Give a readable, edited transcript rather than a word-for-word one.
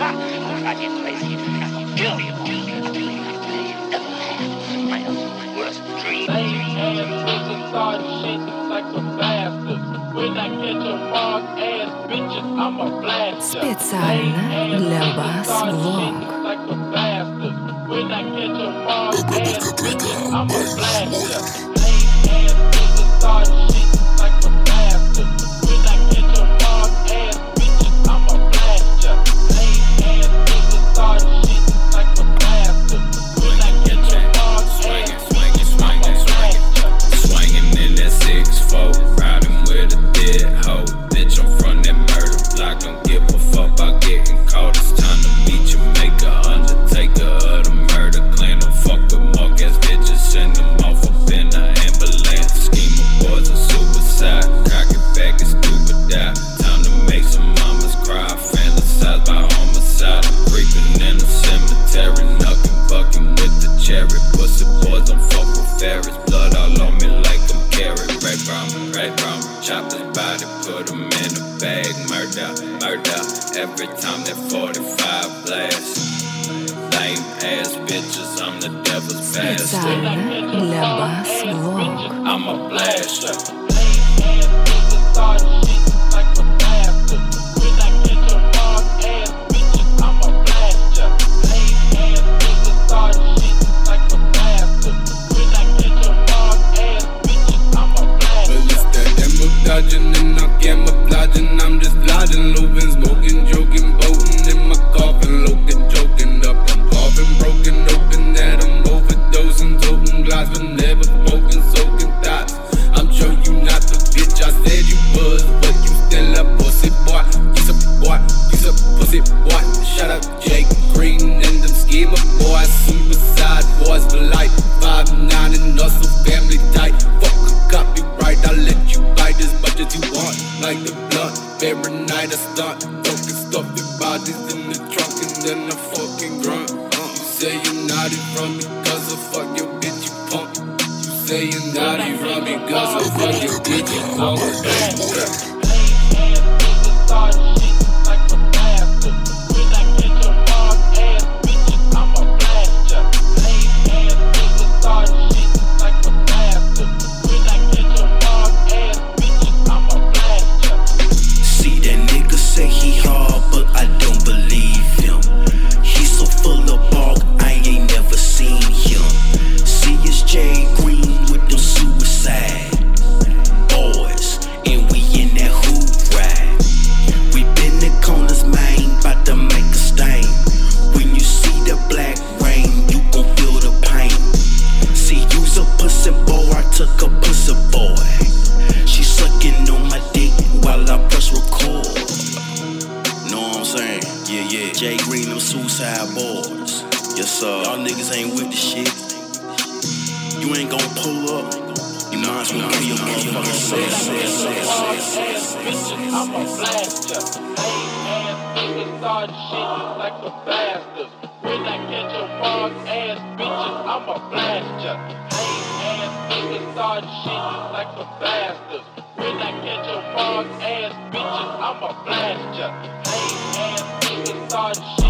I get crazy. I kill you. My worst dream. Ass bitches start shit like some bastards. When I catch a mark ass bitches, I'm a blaster. Специально для вас влог. Like some bastards. When I catch a mark ass bitches, I'm a blaster. Ass bitches start shit like some bastards. When I catch a mark ass bitches, I'm a blaster. Ass bitches start shit like some bastards. When I catch a mark ass bitches, I'm a blaster. Swinging in that 6'4", riding with a dead hoe. Bitch, I'm from that murder block, don't give a fuck about getting caught. It's time to meet your maker, undertaker of the murder clan. Don't fuck with mark ass bitches, send them off up in the ambulance. Scheme of boys a suicide, cock it back and stupid die. Time to make some mamas cry, fantasize by homicide. I'm creeping in the cemetery, knucking, bucking with the cherry. Pussy boys don't fuck with fairies, blood all on me like I'm carried. Right round, chop his body, put him in a bag. Murder, every time that 45 blast. Lame ass bitches, I'm the devil's bastard. Специально для вас влог. I'm a blaster. Dodging and I camouflaging, I'm just lodging, looping, smoking, joking, boating in my coffin, looking, joking up. I'm coughing, broken open, that I'm overdosing, toting glass, but never smoking, soaking thoughts. I'm sure you not the bitch I said you was, but you still a pussy boy. He's a pussy boy. Shout out Jake Green and them schemer boys, suicide boys for life. 5'9" and hustle family tight. Fuck a copyright, I'll let you bite as much as you want. Like the blunt, every night I stunt. Fucking stuff your bodies in the trunk and then I fucking grunt. You say you're naughty from me cause I fuck your bitch, you punk. You say you're naughty from me cause I fuck your bitch, you punk. Jay Green, them suicide boys. Yes, sir. Y'all niggas ain't with the shit. You ain't gon' pull up. You know I'm gonna kill your motherfucking I'm a blaster. Ass bitches start shit like the bastards. When I catch a mark ass bitches, I'm a blaster. Ass bitches start shit like the bastards. When I catch a mark ass bitches, I'm a blaster. Ass bitches start shit.